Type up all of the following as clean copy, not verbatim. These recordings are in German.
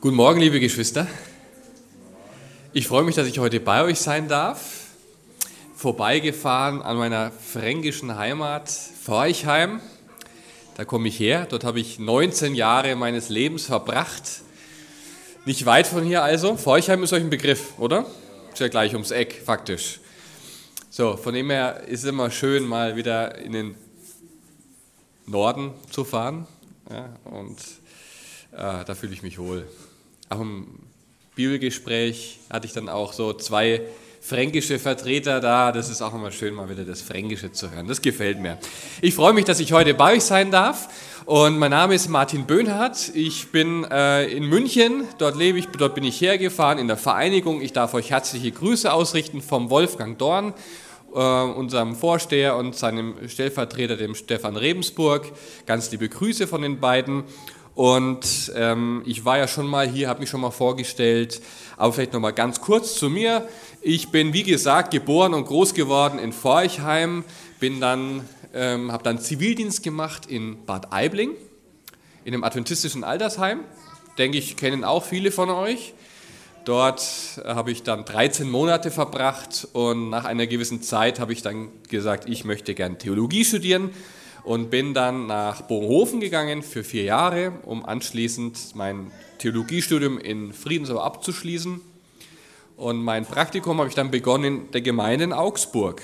Guten Morgen, liebe Geschwister. Ich freue mich, dass ich heute bei euch sein darf. Vorbeigefahren an meiner fränkischen Heimat Forchheim. Da komme ich her. Dort habe ich 19 Jahre meines Lebens verbracht. Nicht weit von hier also. Forchheim ist euch ein Begriff, oder? Ist ja gleich ums Eck, faktisch. So, von dem her ist es immer schön, mal wieder in den Norden zu fahren. Ja, und da fühle ich mich wohl. Auch im Bibelgespräch hatte ich dann auch so 2 fränkische Vertreter da. Das ist auch immer schön, mal wieder das Fränkische zu hören. Das gefällt mir. Ich freue mich, dass ich heute bei euch sein darf. Und mein Name ist Martin Böhnhardt. Ich bin in München. Dort lebe ich. Dort bin ich hergefahren in der Vereinigung. Ich darf euch herzliche Grüße ausrichten vom Wolfgang Dorn, unserem Vorsteher, und seinem Stellvertreter, dem Stefan Rebensburg. Ganz liebe Grüße von den beiden. Und ich war ja schon mal hier, habe mich schon mal vorgestellt, aber vielleicht noch mal ganz kurz zu mir. Ich bin, wie gesagt, geboren und groß geworden in Forchheim, habe dann Zivildienst gemacht in Bad Aibling, in einem adventistischen Altersheim. Denke ich, kennen auch viele von euch. Dort habe ich dann 13 Monate verbracht und nach einer gewissen Zeit habe ich dann gesagt, ich möchte gern Theologie studieren. Und bin dann nach Bogenhofen gegangen für 4 Jahre, um anschließend mein Theologiestudium in Friedensau abzuschließen. Und mein Praktikum habe ich dann begonnen in der Gemeinde in Augsburg.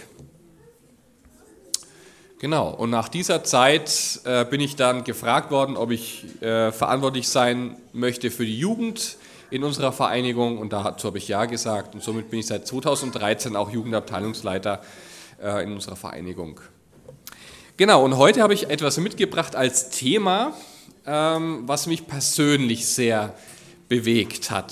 Genau, und nach dieser Zeit bin ich dann gefragt worden, ob ich verantwortlich sein möchte für die Jugend in unserer Vereinigung. Und dazu habe ich ja gesagt. Und somit bin ich seit 2013 auch Jugendabteilungsleiter in unserer Vereinigung. Genau, und heute habe ich etwas mitgebracht als Thema, was mich persönlich sehr bewegt hat.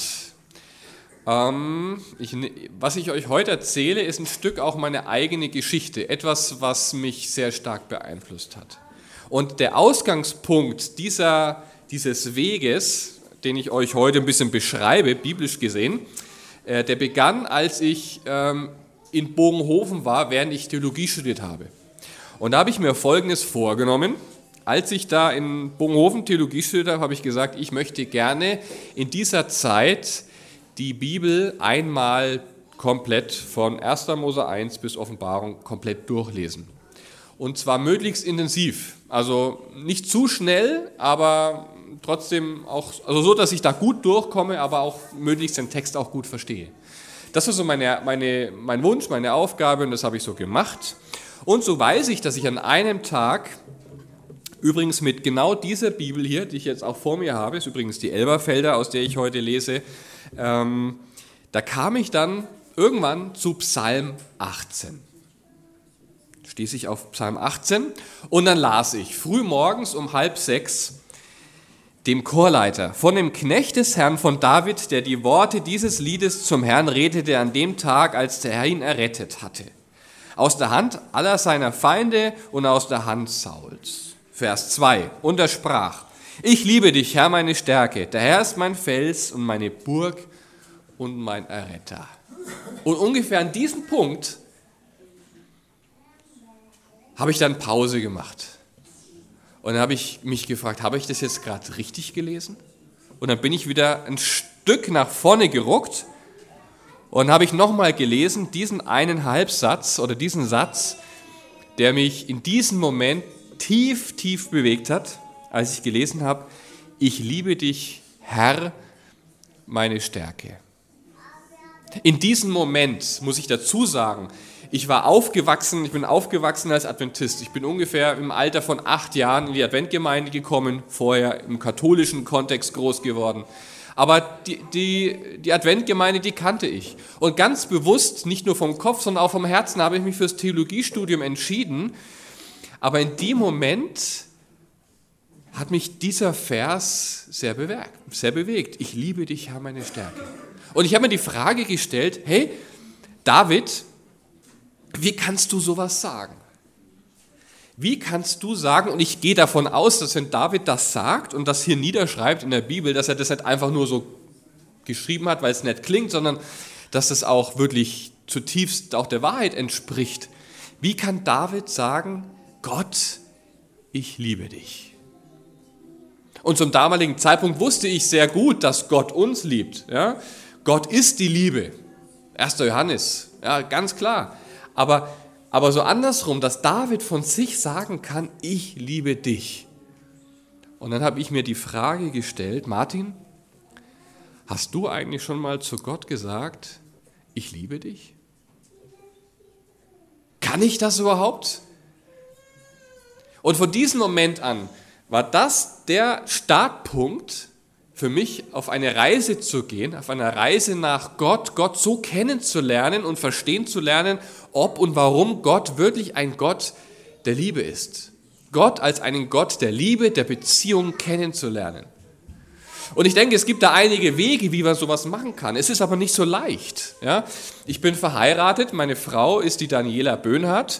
Was ich euch heute erzähle, ist ein Stück auch meine eigene Geschichte, etwas, was mich sehr stark beeinflusst hat. Und der Ausgangspunkt dieses Weges, den ich euch heute ein bisschen beschreibe, biblisch gesehen, der begann, als ich in Bogenhofen war, während ich Theologie studiert habe. Und da habe ich mir Folgendes vorgenommen. Als ich da in Bogenhofen Theologie studiert habe, habe ich gesagt, ich möchte gerne in dieser Zeit die Bibel einmal komplett von 1. Mose 1 bis Offenbarung komplett durchlesen. Und zwar möglichst intensiv. Also nicht zu schnell, aber trotzdem auch, also so, dass ich da gut durchkomme, aber auch möglichst den Text auch gut verstehe. Das war so mein Wunsch, meine Aufgabe, und das habe ich so gemacht. Und so weiß ich, dass ich an einem Tag, übrigens mit genau dieser Bibel hier, die ich jetzt auch vor mir habe, ist übrigens die Elberfelder, aus der ich heute lese, da kam ich dann irgendwann zu Psalm 18. Stieß ich auf Psalm 18 und dann las ich früh morgens um 5:30 dem Chorleiter: Von dem Knecht des Herrn, von David, der die Worte dieses Liedes zum Herrn redete an dem Tag, als der Herr ihn errettet hatte. Aus der Hand aller seiner Feinde und aus der Hand Sauls. Vers 2. Und er sprach: Ich liebe dich, Herr, meine Stärke. Der Herr ist mein Fels und meine Burg und mein Erretter. Und ungefähr an diesem Punkt habe ich dann Pause gemacht. Und dann habe ich mich gefragt, habe ich das jetzt gerade richtig gelesen? Und dann bin ich wieder ein Stück nach vorne geruckt. Und habe ich nochmal gelesen, diesen einen Halbsatz oder diesen Satz, der mich in diesem Moment tief, tief bewegt hat, als ich gelesen habe: Ich liebe dich, Herr, meine Stärke. In diesem Moment muss ich dazu sagen, ich bin aufgewachsen als Adventist. Ich bin ungefähr im Alter von 8 Jahren in die Adventgemeinde gekommen, vorher im katholischen Kontext groß geworden. Aber die Adventgemeinde, die kannte ich. Und ganz bewusst, nicht nur vom Kopf, sondern auch vom Herzen, habe ich mich fürs Theologiestudium entschieden. Aber in dem Moment hat mich dieser Vers sehr bewegt. Ich liebe dich, Herr, meine Stärke. Und ich habe mir die Frage gestellt: Hey, David, wie kannst du sowas sagen? Wie kannst du sagen, und ich gehe davon aus, dass wenn David das sagt und das hier niederschreibt in der Bibel, dass er das nicht einfach nur so geschrieben hat, weil es nett klingt, sondern dass das auch wirklich zutiefst auch der Wahrheit entspricht. Wie kann David sagen: Gott, ich liebe dich? Und zum damaligen Zeitpunkt wusste ich sehr gut, dass Gott uns liebt. Ja? Gott ist die Liebe. 1. Johannes, ja, ganz klar. Aber so andersrum, dass David von sich sagen kann, ich liebe dich. Und dann habe ich mir die Frage gestellt, Martin, hast du eigentlich schon mal zu Gott gesagt, ich liebe dich? Kann ich das überhaupt? Und von diesem Moment an war das der Startpunkt für mich, auf eine Reise zu gehen, auf eine Reise nach Gott, Gott so kennenzulernen und verstehen zu lernen, ob und warum Gott wirklich ein Gott der Liebe ist. Gott als einen Gott der Liebe, der Beziehung kennenzulernen. Und ich denke, es gibt da einige Wege, wie man sowas machen kann. Es ist aber nicht so leicht. Ja? Ich bin verheiratet, meine Frau ist die Daniela Böhnhardt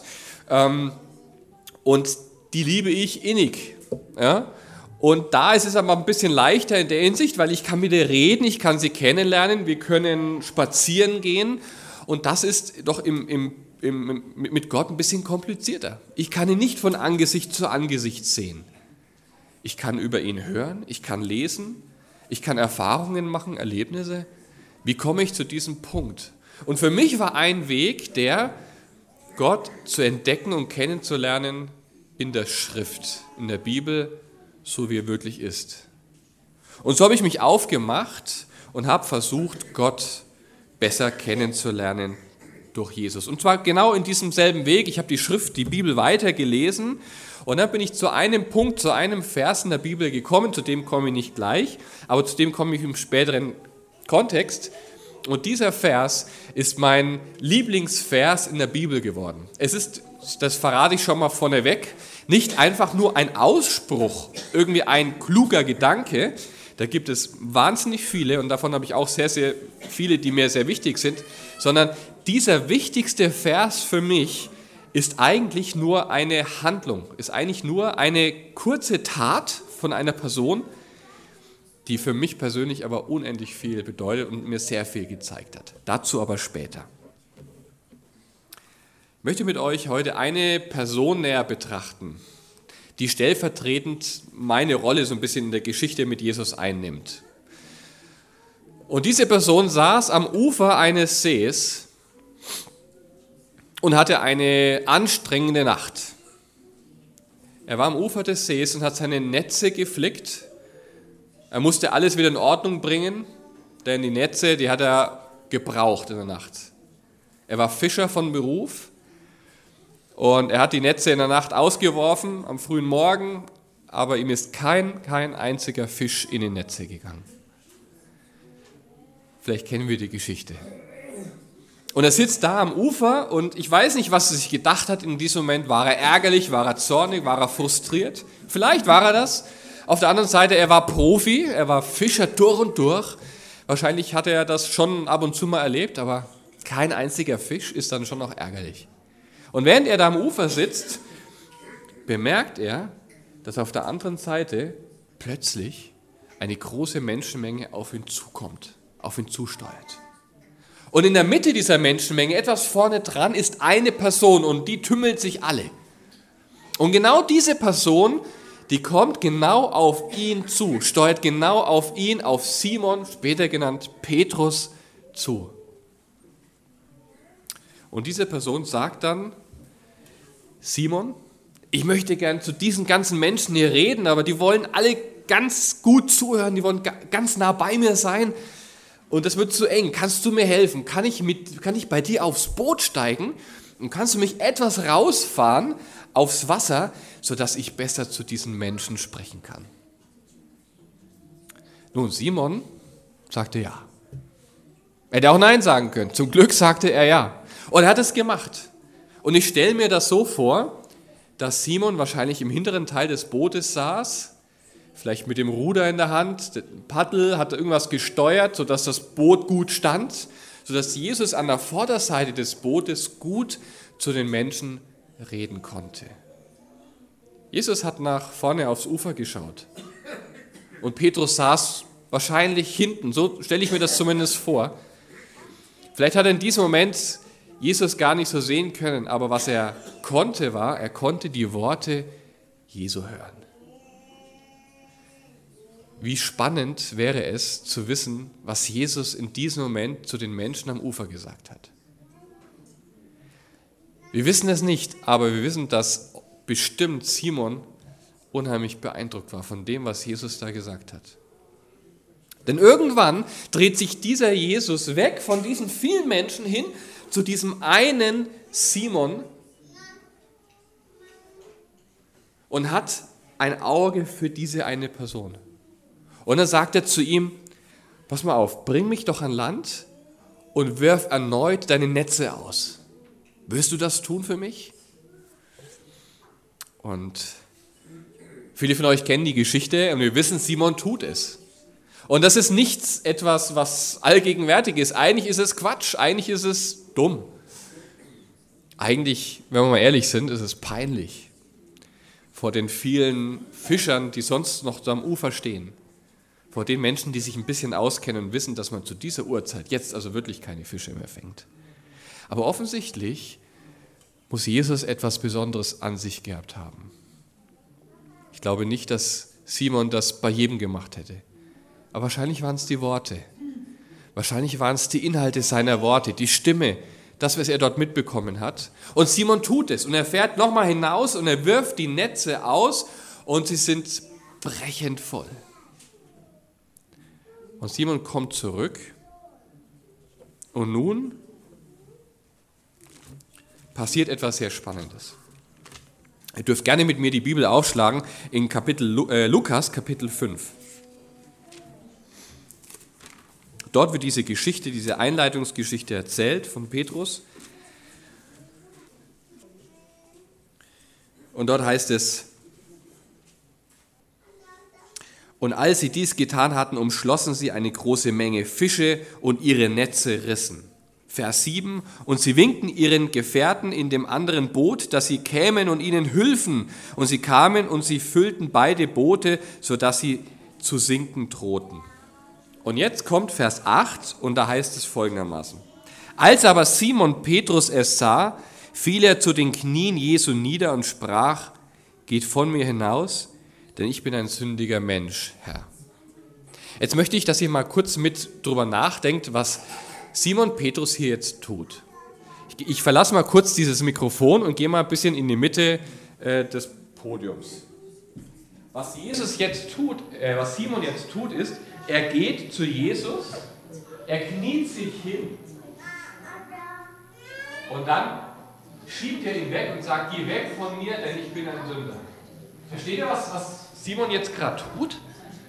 und die liebe ich innig. Ja? Und da ist es aber ein bisschen leichter in der Hinsicht, weil ich kann mit ihr reden, ich kann sie kennenlernen, wir können spazieren gehen und das ist doch mit Gott ein bisschen komplizierter. Ich kann ihn nicht von Angesicht zu Angesicht sehen. Ich kann über ihn hören, ich kann lesen, ich kann Erfahrungen machen, Erlebnisse. Wie komme ich zu diesem Punkt? Und für mich war ein Weg, Gott zu entdecken und kennenzulernen in der Schrift, in der Bibel, so wie er wirklich ist. Und so habe ich mich aufgemacht und habe versucht, Gott besser kennenzulernen durch Jesus. Und zwar genau in diesem selben Weg. Ich habe die Schrift, die Bibel weitergelesen und dann bin ich zu einem Punkt, zu einem Vers in der Bibel gekommen, zu dem komme ich nicht gleich, aber zu dem komme ich im späteren Kontext. Und dieser Vers ist mein Lieblingsvers in der Bibel geworden. Es ist, das verrate ich schon mal vorneweg, nicht einfach nur ein Ausspruch, irgendwie ein kluger Gedanke. Da gibt es wahnsinnig viele und davon habe ich auch sehr, sehr viele, die mir sehr wichtig sind, sondern dieser wichtigste Vers für mich ist eigentlich nur eine Handlung, ist eigentlich nur eine kurze Tat von einer Person, die für mich persönlich aber unendlich viel bedeutet und mir sehr viel gezeigt hat. Dazu aber später. Ich möchte mit euch heute eine Person näher betrachten, die stellvertretend meine Rolle so ein bisschen in der Geschichte mit Jesus einnimmt. Und diese Person saß am Ufer eines Sees und hatte eine anstrengende Nacht. Er war am Ufer des Sees und hat seine Netze geflickt. Er musste alles wieder in Ordnung bringen, denn die Netze, die hat er gebraucht in der Nacht. Er war Fischer von Beruf und er hat die Netze in der Nacht ausgeworfen am frühen Morgen, aber ihm ist kein einziger Fisch in die Netze gegangen. Vielleicht kennen wir die Geschichte. Und er sitzt da am Ufer und ich weiß nicht, was er sich gedacht hat in diesem Moment. War er ärgerlich, war er zornig, war er frustriert? Vielleicht war er das. Auf der anderen Seite, er war Profi, er war Fischer durch und durch. Wahrscheinlich hat er das schon ab und zu mal erlebt, aber kein einziger Fisch ist dann schon noch ärgerlich. Und während er da am Ufer sitzt, bemerkt er, dass auf der anderen Seite plötzlich eine große Menschenmenge auf ihn zukommt, auf ihn zusteuert. Und in der Mitte dieser Menschenmenge, etwas vorne dran, ist eine Person und die tümmelt sich alle. Und genau diese Person, die kommt genau auf ihn zu, steuert genau auf ihn, auf Simon, später genannt Petrus, zu. Und diese Person sagt dann, Simon, ich möchte gern zu diesen ganzen Menschen hier reden, aber die wollen alle ganz gut zuhören, die wollen ganz nah bei mir sein und das wird zu eng. Kannst du mir helfen? Kann ich bei dir aufs Boot steigen und kannst du mich etwas rausfahren aufs Wasser, sodass ich besser zu diesen Menschen sprechen kann? Nun, Simon sagte ja. Er hätte auch Nein sagen können. Zum Glück sagte er ja. Und er hat es gemacht. Und ich stelle mir das so vor, dass Simon wahrscheinlich im hinteren Teil des Bootes saß, vielleicht mit dem Ruder in der Hand, der Paddel, hat irgendwas gesteuert, sodass das Boot gut stand, sodass Jesus an der Vorderseite des Bootes gut zu den Menschen reden konnte. Jesus hat nach vorne aufs Ufer geschaut und Petrus saß wahrscheinlich hinten, so stelle ich mir das zumindest vor. Vielleicht hat er in diesem Moment Jesus gar nicht so sehen können, aber was er konnte war, er konnte die Worte Jesu hören. Wie spannend wäre es zu wissen, was Jesus in diesem Moment zu den Menschen am Ufer gesagt hat. Wir wissen es nicht, aber wir wissen, dass bestimmt Simon unheimlich beeindruckt war von dem, was Jesus da gesagt hat. Denn irgendwann dreht sich dieser Jesus weg von diesen vielen Menschen hin zu diesem einen Simon und hat ein Auge für diese eine Person. Und dann sagt er zu ihm, pass mal auf, bring mich doch an Land und wirf erneut deine Netze aus. Willst du das tun für mich? Und viele von euch kennen die Geschichte und wir wissen, Simon tut es. Und das ist nichts etwas, was allgegenwärtig ist. Eigentlich ist es Quatsch, eigentlich ist es dumm. Eigentlich, wenn wir mal ehrlich sind, ist es peinlich vor den vielen Fischern, die sonst noch so am Ufer stehen. Vor den Menschen, die sich ein bisschen auskennen und wissen, dass man zu dieser Uhrzeit jetzt also wirklich keine Fische mehr fängt. Aber offensichtlich muss Jesus etwas Besonderes an sich gehabt haben. Ich glaube nicht, dass Simon das bei jedem gemacht hätte. Aber wahrscheinlich waren es die Worte. Wahrscheinlich waren es die Inhalte seiner Worte, die Stimme, das, was er dort mitbekommen hat. Und Simon tut es und er fährt nochmal hinaus und er wirft die Netze aus und sie sind brechend voll. Und Simon kommt zurück und nun passiert etwas sehr Spannendes. Ihr dürft gerne mit mir die Bibel aufschlagen in Lukas, Kapitel 5. Dort wird diese Geschichte, diese Einleitungsgeschichte erzählt von Petrus. Und dort heißt es, und als sie dies getan hatten, umschlossen sie eine große Menge Fische und ihre Netze rissen. Vers 7, und sie winkten ihren Gefährten in dem anderen Boot, dass sie kämen und ihnen hülfen. Und sie kamen und sie füllten beide Boote, sodass sie zu sinken drohten. Und jetzt kommt Vers 8 und da heißt es folgendermaßen. Als aber Simon Petrus es sah, fiel er zu den Knien Jesu nieder und sprach, geht von mir hinaus, denn ich bin ein sündiger Mensch, Herr. Jetzt möchte ich, dass ihr mal kurz mit drüber nachdenkt, was Simon Petrus hier jetzt tut. Ich verlasse mal kurz dieses Mikrofon und gehe mal ein bisschen in die Mitte des Podiums. Was Simon jetzt tut, ist, er geht zu Jesus, er kniet sich hin und dann schiebt er ihn weg und sagt, geh weg von mir, denn ich bin ein Sünder. Versteht ihr, was Simon jetzt gerade tut?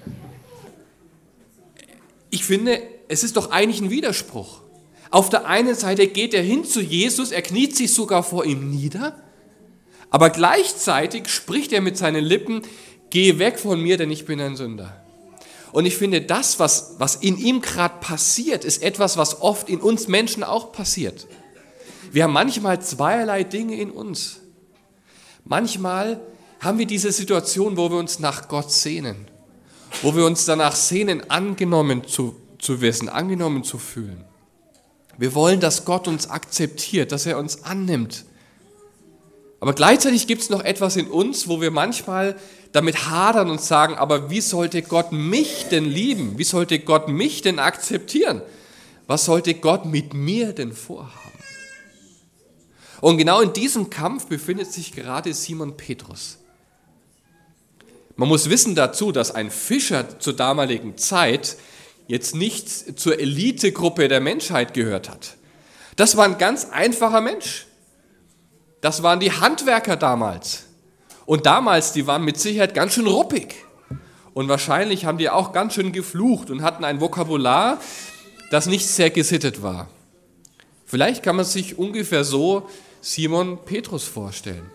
Ich finde, es ist doch eigentlich ein Widerspruch. Auf der einen Seite geht er hin zu Jesus, er kniet sich sogar vor ihm nieder, aber gleichzeitig spricht er mit seinen Lippen, geh weg von mir, denn ich bin ein Sünder. Und ich finde, das, was in ihm gerade passiert, ist etwas, was oft in uns Menschen auch passiert. Wir haben manchmal zweierlei Dinge in uns. Manchmal haben wir diese Situation, wo wir uns nach Gott sehnen, wo wir uns danach sehnen, angenommen zu wissen, angenommen zu fühlen. Wir wollen, dass Gott uns akzeptiert, dass er uns annimmt. Aber gleichzeitig gibt es noch etwas in uns, wo wir manchmal damit hadern und sagen, aber wie sollte Gott mich denn lieben? Wie sollte Gott mich denn akzeptieren? Was sollte Gott mit mir denn vorhaben? Und genau in diesem Kampf befindet sich gerade Simon Petrus. Man muss wissen dazu, dass ein Fischer zur damaligen Zeit jetzt nicht zur Elitegruppe der Menschheit gehört hat. Das war ein ganz einfacher Mensch. Das waren die Handwerker damals. Und damals, die waren mit Sicherheit ganz schön ruppig. Und wahrscheinlich haben die auch ganz schön geflucht und hatten ein Vokabular, das nicht sehr gesittet war. Vielleicht kann man sich ungefähr so Simon Petrus vorstellen.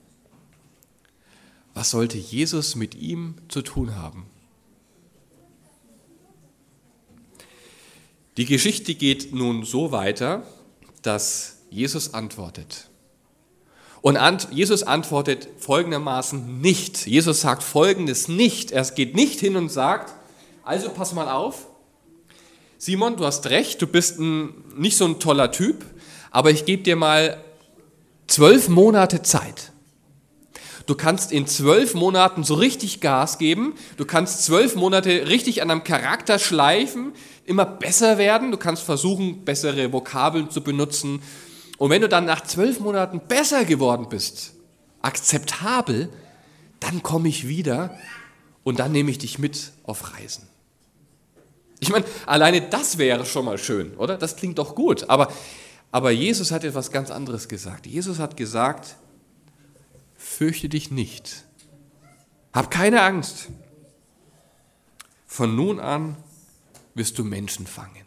Was sollte Jesus mit ihm zu tun haben? Die Geschichte geht nun so weiter, dass Jesus antwortet. Und Jesus antwortet folgendermaßen nicht. Jesus sagt Folgendes nicht. Er geht nicht hin und sagt, also pass mal auf, Simon, du hast recht, du bist nicht so ein toller Typ, aber ich gebe dir mal 12 Monate Zeit. Du kannst in 12 Monaten so richtig Gas geben. Du kannst 12 Monate richtig an deinem Charakter schleifen, immer besser werden. Du kannst versuchen, bessere Vokabeln zu benutzen. Und wenn du dann nach 12 Monaten besser geworden bist, akzeptabel, dann komme ich wieder und dann nehme ich dich mit auf Reisen. Ich meine, alleine das wäre schon mal schön, oder? Das klingt doch gut. Aber Jesus hat etwas ganz anderes gesagt. Jesus hat gesagt, fürchte dich nicht. Hab keine Angst. Von nun an wirst du Menschen fangen.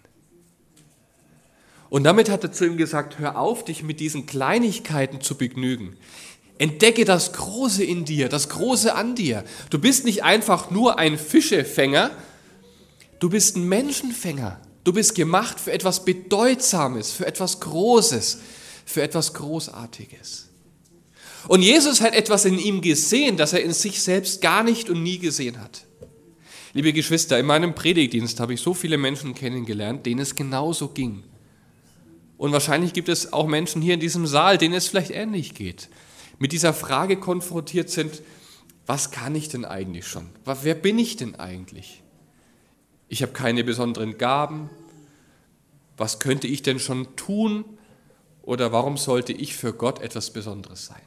Und damit hat er zu ihm gesagt, hör auf, dich mit diesen Kleinigkeiten zu begnügen. Entdecke das Große in dir, das Große an dir. Du bist nicht einfach nur ein Fischefänger, du bist ein Menschenfänger. Du bist gemacht für etwas Bedeutsames, für etwas Großes, für etwas Großartiges. Und Jesus hat etwas in ihm gesehen, das er in sich selbst gar nicht und nie gesehen hat. Liebe Geschwister, in meinem Predigtdienst habe ich so viele Menschen kennengelernt, denen es genauso ging. Und wahrscheinlich gibt es auch Menschen hier in diesem Saal, denen es vielleicht ähnlich geht. Mit dieser Frage konfrontiert sind, was kann ich denn eigentlich schon? Wer bin ich denn eigentlich? Ich habe keine besonderen Gaben. Was könnte ich denn schon tun? Oder warum sollte ich für Gott etwas Besonderes sein?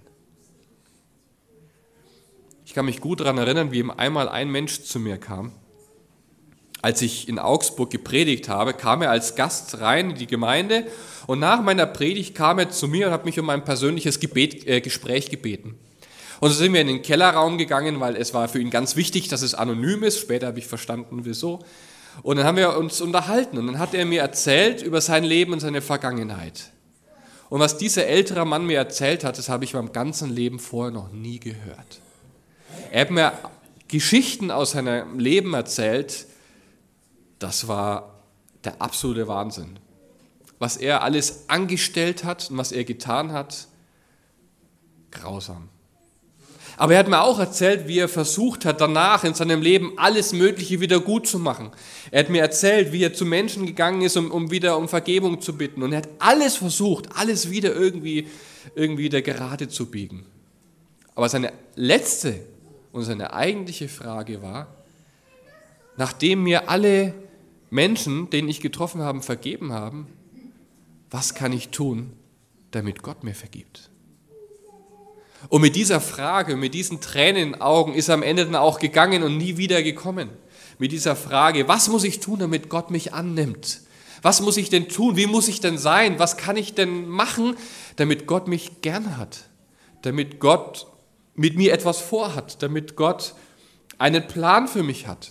Ich kann mich gut daran erinnern, wie einmal ein Mensch zu mir kam. Als ich in Augsburg gepredigt habe, kam er als Gast rein in die Gemeinde und nach meiner Predigt kam er zu mir und hat mich um ein persönliches Gespräch gebeten. Und so sind wir in den Kellerraum gegangen, weil es war für ihn ganz wichtig, dass es anonym ist. Später habe ich verstanden, wieso. Und dann haben wir uns unterhalten und dann hat er mir erzählt über sein Leben und seine Vergangenheit. Und was dieser ältere Mann mir erzählt hat, das habe ich meinem ganzen Leben vorher noch nie gehört. Er hat mir Geschichten aus seinem Leben erzählt, das war der absolute Wahnsinn. Was er alles angestellt hat und was er getan hat, grausam. Aber er hat mir auch erzählt, wie er versucht hat, danach in seinem Leben alles Mögliche wieder gut zu machen. Er hat mir erzählt, wie er zu Menschen gegangen ist, um wieder um Vergebung zu bitten. Und er hat alles versucht, alles wieder irgendwie wieder gerade zu biegen. Aber seine letzte und seine eigentliche Frage war, nachdem mir alle Menschen, denen ich getroffen habe, vergeben haben, was kann ich tun, damit Gott mir vergibt? Und mit dieser Frage, mit diesen Tränen in den Augen ist er am Ende dann auch gegangen und nie wieder gekommen. Mit dieser Frage, was muss ich tun, damit Gott mich annimmt? Was muss ich denn tun? Wie muss ich denn sein? Was kann ich denn machen, damit Gott mich gern hat? Damit Gott mit mir etwas vorhat? Damit Gott einen Plan für mich hat?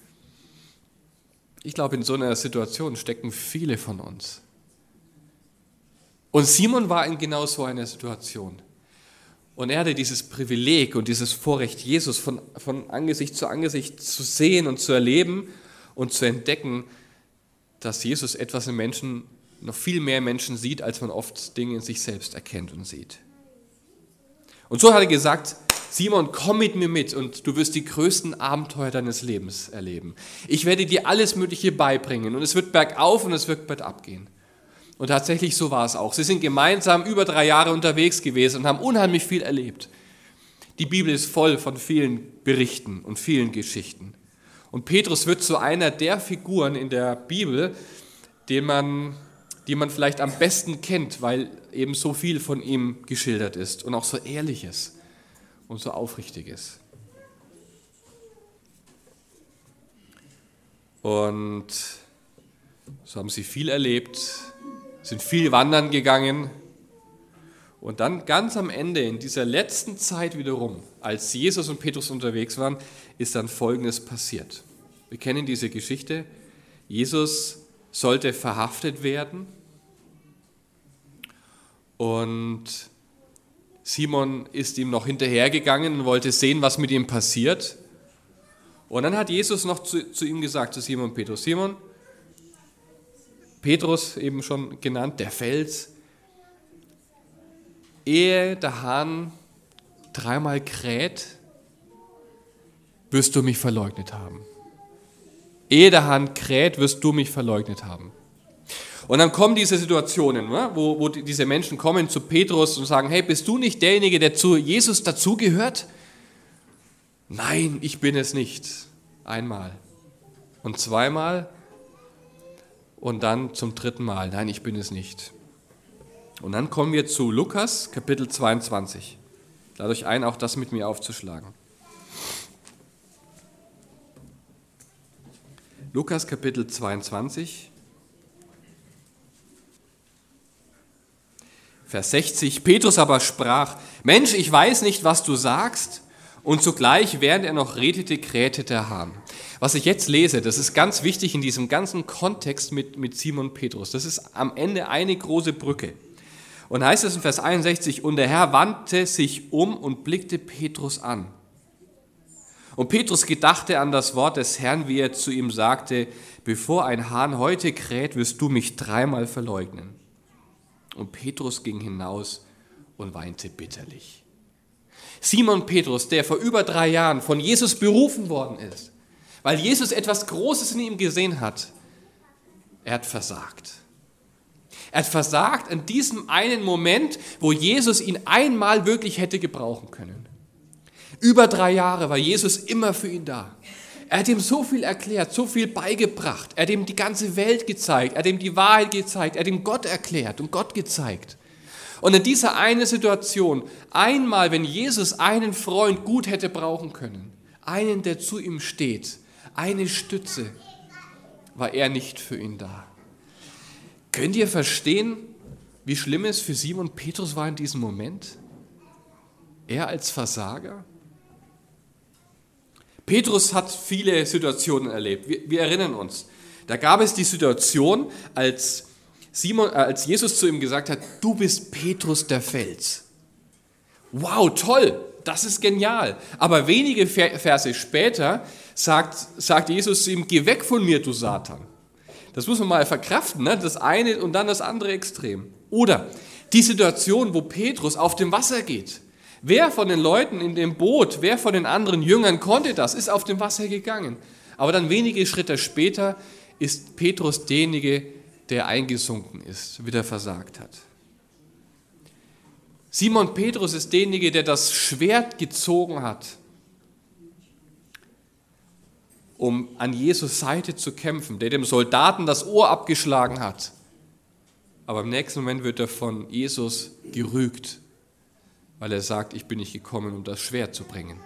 Ich glaube, in so einer Situation stecken viele von uns. Und Simon war in genau so einer Situation. Und er hatte dieses Privileg und dieses Vorrecht, Jesus von Angesicht zu sehen und zu erleben und zu entdecken, dass Jesus etwas im Menschen, noch viel mehr Menschen sieht, als man oft Dinge in sich selbst erkennt und sieht. Und so hat er gesagt, Simon, komm mit mir mit und du wirst die größten Abenteuer deines Lebens erleben. Ich werde dir alles Mögliche beibringen und es wird bergauf und es wird bergab gehen. Und tatsächlich so war es auch. Sie sind gemeinsam über 3 Jahre unterwegs gewesen und haben unheimlich viel erlebt. Die Bibel ist voll von vielen Berichten und vielen Geschichten. Und Petrus wird zu einer der Figuren in der Bibel, die man vielleicht am besten kennt, weil eben so viel von ihm geschildert ist und auch so ehrlich ist und so aufrichtig ist. Und so haben sie viel erlebt, sind viel wandern gegangen und dann ganz am Ende, in dieser letzten Zeit wiederum, als Jesus und Petrus unterwegs waren, ist dann Folgendes passiert. Wir kennen diese Geschichte. Jesus sollte verhaftet werden und Simon ist ihm noch hinterhergegangen und wollte sehen, was mit ihm passiert. Und dann hat Jesus noch zu ihm gesagt, zu Simon Petrus, Simon, Petrus eben schon genannt, der Fels, ehe der Hahn 3-mal kräht, wirst du mich verleugnet haben. Ehe der Hahn kräht, wirst du mich verleugnet haben. Und dann kommen diese Situationen, wo diese Menschen kommen zu Petrus und sagen, hey, bist du nicht derjenige, der zu Jesus dazugehört? Nein, ich bin es nicht. Einmal. Und zweimal. Und dann zum dritten Mal. Nein, ich bin es nicht. Und dann kommen wir zu Lukas, Kapitel 22. Ich lade euch ein, auch das mit mir aufzuschlagen. Lukas, Kapitel 22, Vers 60. Petrus aber sprach: Mensch, ich weiß nicht, was du sagst. Und zugleich, während er noch redete, krähte der Hahn. Was ich jetzt lese, das ist ganz wichtig in diesem ganzen Kontext mit Simon Petrus. Das ist am Ende eine große Brücke. Und heißt es in Vers 61, und der Herr wandte sich um und blickte Petrus an. Und Petrus gedachte an das Wort des Herrn, wie er zu ihm sagte: Bevor ein Hahn heute kräht, wirst du mich dreimal verleugnen. Und Petrus ging hinaus und weinte bitterlich. Simon Petrus, der vor über 3 Jahren von Jesus berufen worden ist, weil Jesus etwas Großes in ihm gesehen hat, er hat versagt. Er hat versagt in diesem einen Moment, wo Jesus ihn einmal wirklich hätte gebrauchen können. Über 3 Jahre war Jesus immer für ihn da. Er hat ihm so viel erklärt, so viel beigebracht. Er hat ihm die ganze Welt gezeigt, er hat ihm die Wahrheit gezeigt, er hat ihm Gott erklärt und Gott gezeigt. Und in dieser eine Situation, einmal, wenn Jesus einen Freund gut hätte brauchen können, einen, der zu ihm steht, eine Stütze, war er nicht für ihn da. Könnt ihr verstehen, wie schlimm es für Simon Petrus war in diesem Moment? Er als Versager? Petrus hat viele Situationen erlebt. Wir erinnern uns. Da gab es die Situation, als Jesus zu ihm gesagt hat: Du bist Petrus der Fels. Wow, toll, das ist genial. Aber wenige Verse später sagt Jesus zu ihm: Geh weg von mir, du Satan. Das muss man mal verkraften, ne? Das eine und dann das andere Extrem. Oder die Situation, wo Petrus auf dem Wasser geht. Wer von den Leuten in dem Boot, wer von den anderen Jüngern konnte das, ist auf dem Wasser gegangen. Aber dann wenige Schritte später ist Petrus derjenige, der eingesunken ist, wieder versagt hat. Simon Petrus ist derjenige, der das Schwert gezogen hat, um an Jesus Seite zu kämpfen, der dem Soldaten das Ohr abgeschlagen hat. Aber im nächsten Moment wird er von Jesus gerügt, weil er sagt: Ich bin nicht gekommen, um das Schwert zu bringen.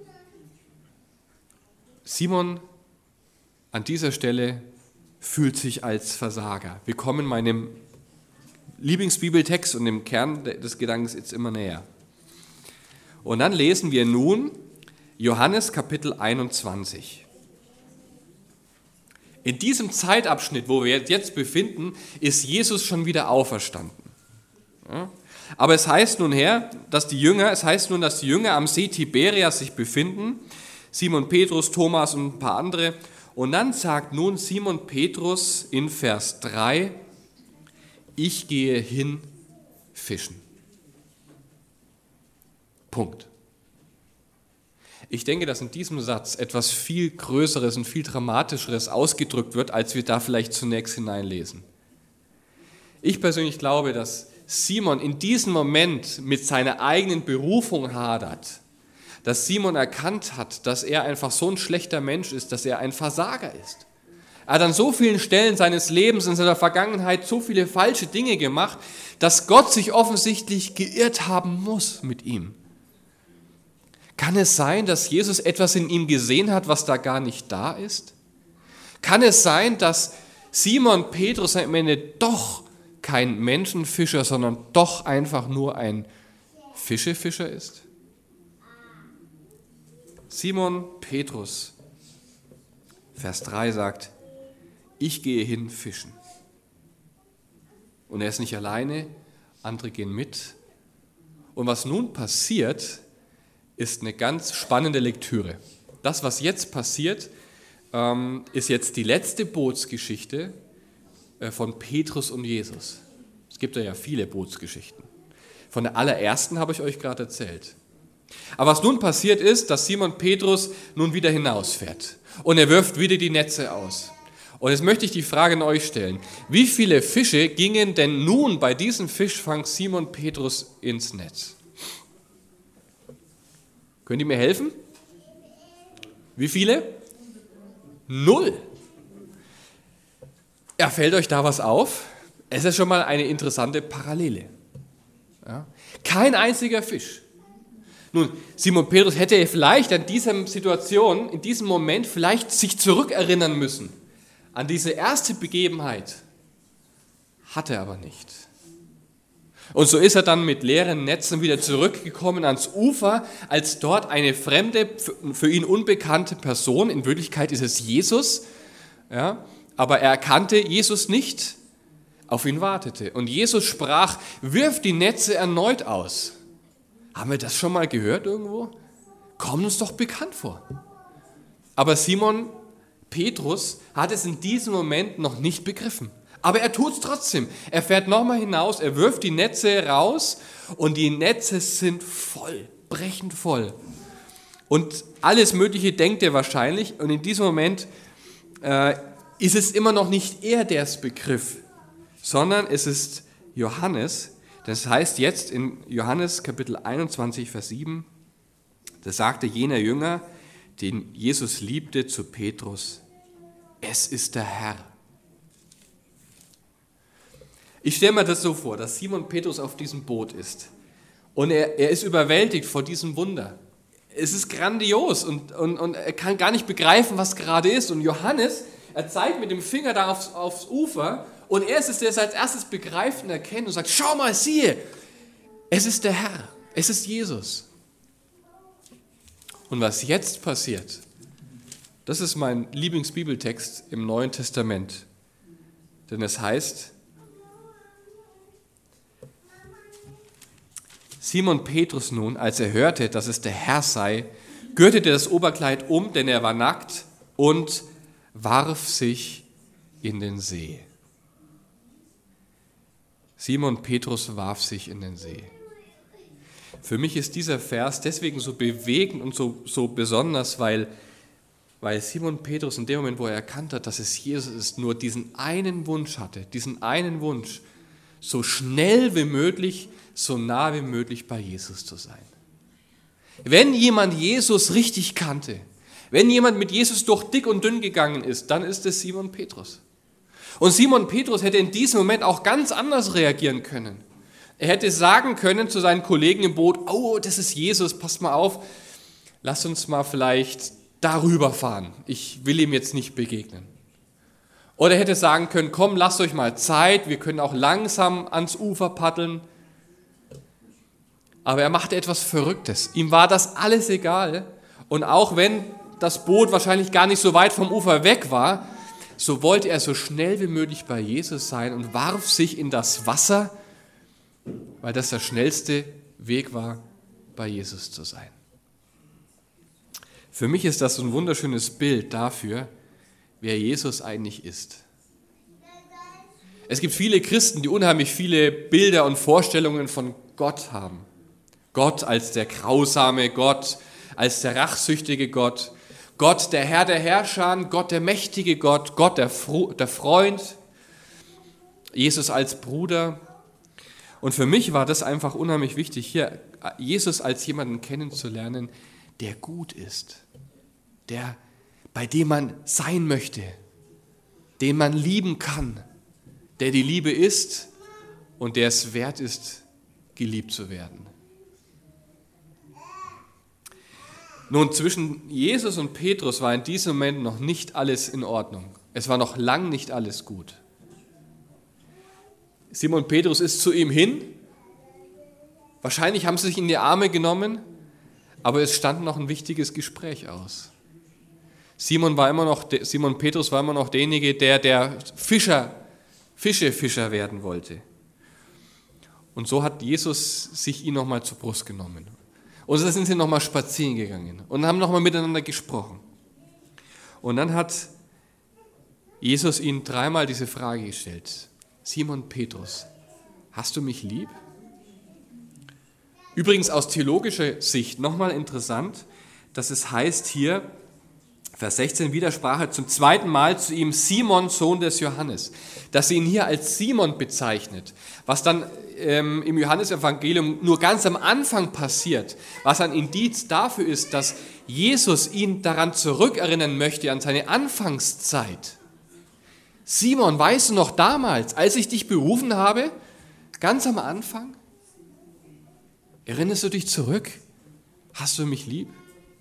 Simon an dieser Stelle fühlt sich als Versager. Wir kommen meinem Lieblingsbibeltext und dem Kern des Gedankens jetzt immer näher. Und dann lesen wir nun Johannes Kapitel 21. In diesem Zeitabschnitt, wo wir jetzt befinden, ist Jesus schon wieder auferstanden. Ja? Aber es heißt nun, dass die Jünger am See Tiberias sich befinden, Simon Petrus, Thomas und ein paar andere. Und dann sagt nun Simon Petrus in Vers 3, ich gehe hin fischen. Punkt. Ich denke, dass in diesem Satz etwas viel Größeres und viel Dramatischeres ausgedrückt wird, als wir da vielleicht zunächst hineinlesen. Ich persönlich glaube, dass Simon in diesem Moment mit seiner eigenen Berufung hadert, dass Simon erkannt hat, dass er einfach so ein schlechter Mensch ist, dass er ein Versager ist. Er hat an so vielen Stellen seines Lebens in seiner Vergangenheit so viele falsche Dinge gemacht, dass Gott sich offensichtlich geirrt haben muss mit ihm. Kann es sein, dass Jesus etwas in ihm gesehen hat, was da gar nicht da ist? Kann es sein, dass Simon Petrus am Ende doch kein Menschenfischer, sondern doch einfach nur ein Fischefischer ist? Simon Petrus, Vers 3 sagt, ich gehe hin fischen. Und er ist nicht alleine, andere gehen mit. Und was nun passiert, ist eine ganz spannende Lektüre. Das, was jetzt passiert, ist jetzt die letzte Bootsgeschichte von Petrus und Jesus. Es gibt ja viele Bootsgeschichten. Von der allerersten habe ich euch gerade erzählt. Aber was nun passiert ist, dass Simon Petrus nun wieder hinausfährt und er wirft wieder die Netze aus. Und jetzt möchte ich die Frage an euch stellen, wie viele Fische gingen denn nun bei diesem Fischfang Simon Petrus ins Netz? Könnt ihr mir helfen? Wie viele? 0. Ja, fällt euch da was auf? Es ist schon mal eine interessante Parallele. Ja? Kein einziger Fisch. Nun, Simon Petrus hätte vielleicht an dieser Situation, in diesem Moment vielleicht sich zurückerinnern müssen. An diese erste Begebenheit. Hat er aber nicht. Und so ist er dann mit leeren Netzen wieder zurückgekommen ans Ufer, als dort eine fremde, für ihn unbekannte Person, in Wirklichkeit ist es Jesus, ja, aber er erkannte Jesus nicht, auf ihn wartete. Und Jesus sprach, wirf die Netze erneut aus. Haben wir das schon mal gehört irgendwo? Kommt uns doch bekannt vor. Aber Simon Petrus hat es in diesem Moment noch nicht begriffen. Aber er tut es trotzdem. Er fährt nochmal hinaus, er wirft die Netze raus und die Netze sind voll, brechend voll. Und alles Mögliche denkt er wahrscheinlich und in diesem Moment ist es immer noch nicht er, der es begriff, sondern es ist Johannes. Das heißt jetzt in Johannes Kapitel 21, Vers 7, da sagte jener Jünger, den Jesus liebte, zu Petrus, es ist der Herr. Ich stelle mir das so vor, dass Simon Petrus auf diesem Boot ist und er ist überwältigt vor diesem Wunder. Es ist grandios und er kann gar nicht begreifen, was gerade ist. Und Johannes, er zeigt mit dem Finger da aufs Ufer und er ist es, der es als erstes begreift und erkennt und sagt, schau mal, siehe, es ist der Herr, es ist Jesus. Und was jetzt passiert, das ist mein Lieblingsbibeltext im Neuen Testament. Denn es heißt, Simon Petrus nun, als er hörte, dass es der Herr sei, gürtete das Oberkleid um, denn er war nackt, und warf sich in den See. Simon Petrus warf sich in den See. Für mich ist dieser Vers deswegen so bewegend und so besonders, weil Simon Petrus in dem Moment, wo er erkannt hat, dass es Jesus ist, nur diesen einen Wunsch hatte, diesen einen Wunsch, so schnell wie möglich, so nah wie möglich bei Jesus zu sein. Wenn jemand Jesus richtig kannte, wenn jemand mit Jesus durch dick und dünn gegangen ist, dann ist es Simon Petrus. Und Simon Petrus hätte in diesem Moment auch ganz anders reagieren können. Er hätte sagen können zu seinen Kollegen im Boot, oh, das ist Jesus, passt mal auf, lasst uns mal vielleicht darüber fahren. Ich will ihm jetzt nicht begegnen. Oder er hätte sagen können, komm, lasst euch mal Zeit, wir können auch langsam ans Ufer paddeln. Aber er machte etwas Verrücktes. Ihm war das alles egal. Und auch wenn das Boot wahrscheinlich gar nicht so weit vom Ufer weg war, so wollte er so schnell wie möglich bei Jesus sein und warf sich in das Wasser, weil das der schnellste Weg war, bei Jesus zu sein. Für mich ist das so ein wunderschönes Bild dafür, wer Jesus eigentlich ist. Es gibt viele Christen, die unheimlich viele Bilder und Vorstellungen von Gott haben. Gott als der grausame Gott, als der rachsüchtige Gott, Gott der Herr der Herrscher, Gott der mächtige Gott, Gott der Freund, Jesus als Bruder. Und für mich war das einfach unheimlich wichtig, hier Jesus als jemanden kennenzulernen, der gut ist, bei dem man sein möchte, den man lieben kann, der die Liebe ist und der es wert ist, geliebt zu werden. Nun, zwischen Jesus und Petrus war in diesem Moment noch nicht alles in Ordnung. Es war noch lang nicht alles gut. Simon Petrus ist zu ihm hin. Wahrscheinlich haben sie sich in die Arme genommen, aber es stand noch ein wichtiges Gespräch aus. Simon Petrus war immer noch derjenige, der Fischer werden wollte. Und so hat Jesus sich ihn nochmal zur Brust genommen. Und dann sind sie nochmal spazieren gegangen und haben nochmal miteinander gesprochen. Und dann hat Jesus ihnen dreimal diese Frage gestellt. Simon Petrus, hast du mich lieb? Übrigens aus theologischer Sicht nochmal interessant, dass es heißt hier, Vers 16, wieder sprach er zum zweiten Mal zu ihm, Simon, Sohn des Johannes. Dass sie ihn hier als Simon bezeichnet, was dann im Johannesevangelium nur ganz am Anfang passiert, was ein Indiz dafür ist, dass Jesus ihn daran zurückerinnern möchte, an seine Anfangszeit. Simon, weißt du noch damals, als ich dich berufen habe, ganz am Anfang? Erinnerst du dich zurück? Hast du mich lieb?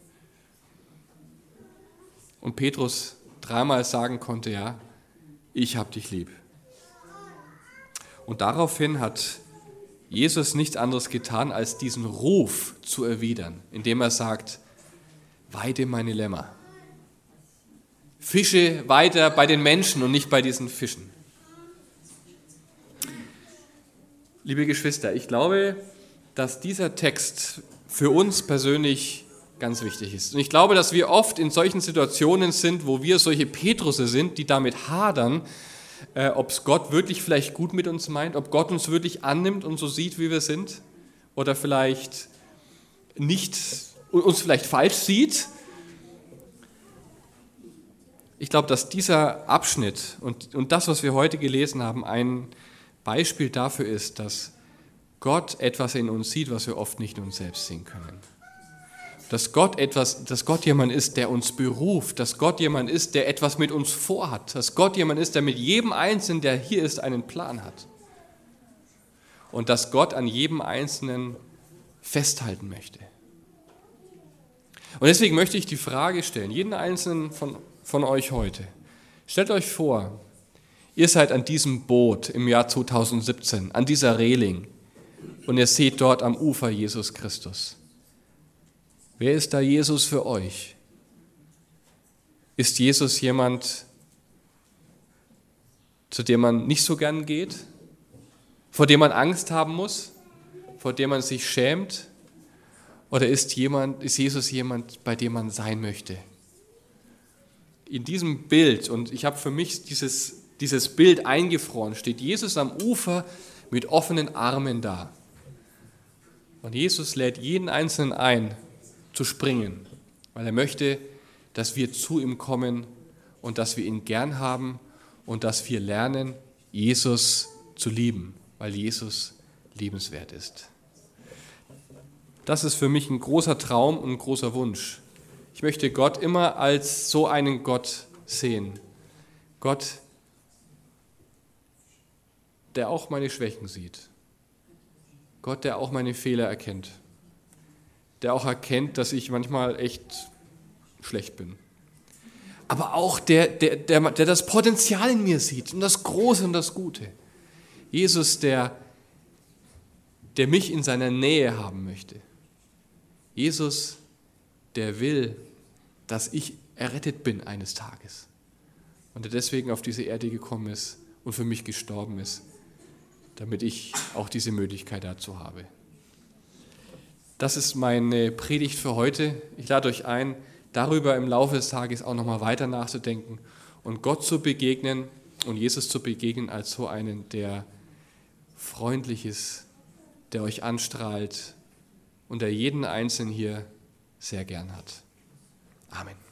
Und Petrus dreimal sagen konnte, ja, ich hab dich lieb. Und daraufhin hat Jesus nichts anderes getan, als diesen Ruf zu erwidern, indem er sagt, weide meine Lämmer. Fische weiter bei den Menschen und nicht bei diesen Fischen. Liebe Geschwister, ich glaube, dass dieser Text für uns persönlich ganz wichtig ist. Und ich glaube, dass wir oft in solchen Situationen sind, wo wir solche Petrusse sind, die damit hadern, ob es Gott wirklich vielleicht gut mit uns meint, ob Gott uns wirklich annimmt und so sieht, wie wir sind, oder vielleicht nicht, uns vielleicht falsch sieht. Ich glaube, dass dieser Abschnitt und das, was wir heute gelesen haben, ein Beispiel dafür ist, dass Gott etwas in uns sieht, was wir oft nicht in uns selbst sehen können. Dass Gott jemand ist, der uns beruft, dass Gott jemand ist, der etwas mit uns vorhat, dass Gott jemand ist, der mit jedem Einzelnen, der hier ist, einen Plan hat. Und dass Gott an jedem Einzelnen festhalten möchte. Und deswegen möchte ich die Frage stellen, jeden Einzelnen von euch heute, stellt euch vor, ihr seid an diesem Boot im Jahr 2017, an dieser Reling und ihr seht dort am Ufer Jesus Christus. Wer ist da Jesus für euch? Ist Jesus jemand, zu dem man nicht so gern geht? Vor dem man Angst haben muss? Vor dem man sich schämt? Oder ist Jesus jemand, bei dem man sein möchte? In diesem Bild, und ich habe für mich dieses Bild eingefroren, steht Jesus am Ufer mit offenen Armen da. Und Jesus lädt jeden Einzelnen ein, zu springen, weil er möchte, dass wir zu ihm kommen und dass wir ihn gern haben und dass wir lernen, Jesus zu lieben, weil Jesus liebenswert ist. Das ist für mich ein großer Traum und ein großer Wunsch. Ich möchte Gott immer als so einen Gott sehen. Gott, der auch meine Schwächen sieht. Gott, der auch meine Fehler erkennt. Der auch erkennt, dass ich manchmal echt schlecht bin. Aber auch der das Potenzial in mir sieht und das Große und das Gute. Jesus, der mich in seiner Nähe haben möchte. Jesus, der will, dass ich errettet bin eines Tages. Und der deswegen auf diese Erde gekommen ist und für mich gestorben ist, damit ich auch diese Möglichkeit dazu habe. Das ist meine Predigt für heute. Ich lade euch ein, darüber im Laufe des Tages auch nochmal weiter nachzudenken und Gott zu begegnen und Jesus zu begegnen als so einen, der freundlich ist, der euch anstrahlt und der jeden Einzelnen hier sehr gern hat. Amen.